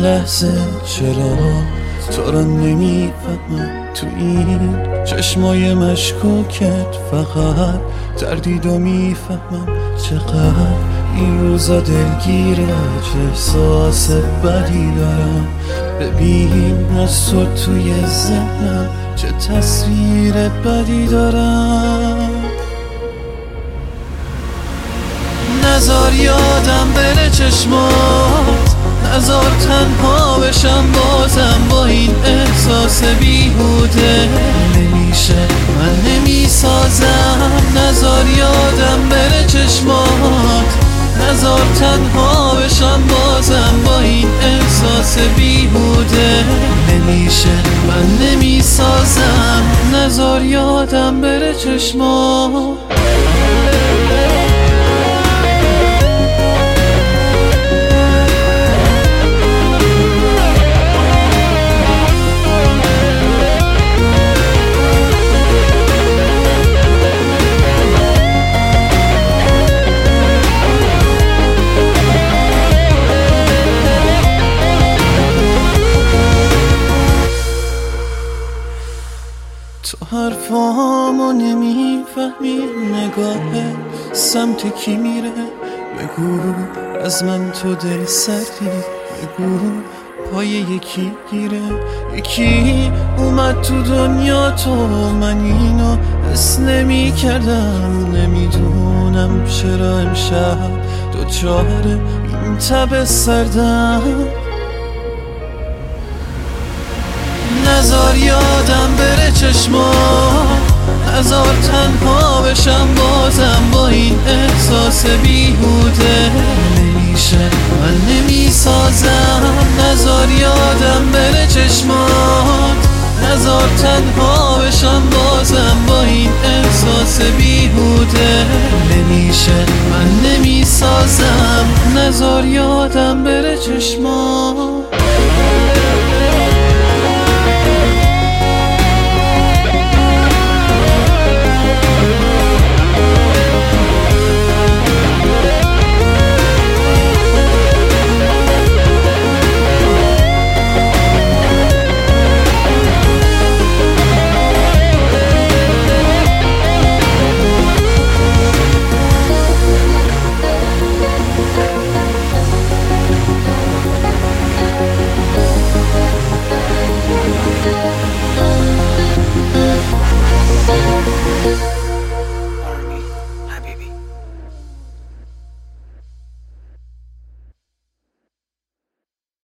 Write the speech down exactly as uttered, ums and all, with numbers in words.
لحظه چرا تو را نمیفهمم، تو این چشمای مشکوکت فقط تردید و میفهمم چقدر این روزا دلگیره، چه احساس بدی دارم. ببین از تو توی ذهنم چه تصویر بدی دارم. نذار یادم بره چشمات، نذار تنها بشم بازم با این احساس بیهوده. نمیشه من نمیسازم، نذار یادم بره چشمات، نذار تنها بشم بازم با این احساس بیهوده. نمیشه من نمیسازم، نذار یادم بره چشمات. تو حرفامو نمیفهمی، نگاه سمت کی میره؟ بگو از من تو دل سردی، بگو پای یکی گیره. یکی اومد تو دنیا تو من اینو حس نمی کردم. نمیدونم چرا امشب دوچار این تب سردم. نذار یادم بره چشمات، نذار تنها بشم بازم با این احساس بیهوده. نمیشه من نمیسازم، نذار یادم بره چشمات، نذار تنها بشم بازم با این احساس بیهوده. نمیشه من نمیسازم، نذار یادم بره چشمات.